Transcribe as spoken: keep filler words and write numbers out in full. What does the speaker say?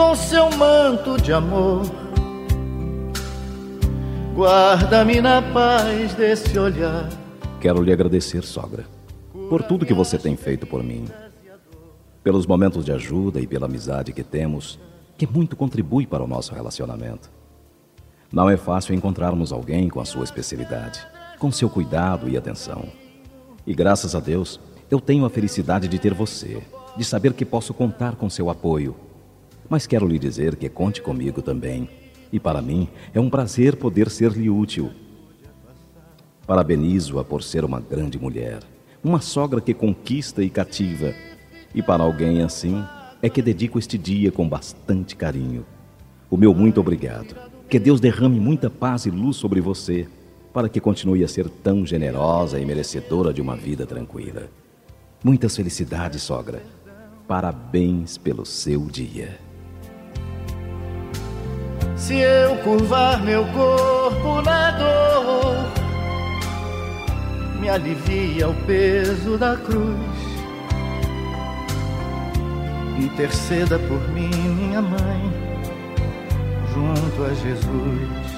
com seu manto de amor. Guarda-me na paz desse olhar. Quero lhe agradecer, sogra, por tudo que você tem feito por mim, pelos momentos de ajuda e pela amizade que temos, que muito contribui para o nosso relacionamento. Não é fácil encontrarmos alguém com a sua especialidade, com seu cuidado e atenção. E graças a Deus, eu tenho a felicidade de ter você, de saber que posso contar com seu apoio. Mas quero lhe dizer que conte comigo também. E para mim é um prazer poder ser-lhe útil. Parabenizo-a por ser uma grande mulher, uma sogra que conquista e cativa. E para alguém assim, é que dedico este dia com bastante carinho. O meu muito obrigado. Que Deus derrame muita paz e luz sobre você, para que continue a ser tão generosa e merecedora de uma vida tranquila. Muitas felicidades, sogra. Parabéns pelo seu dia. Se eu curvar meu corpo na dor, me alivia o peso da cruz. Interceda por mim, minha mãe, junto a Jesus.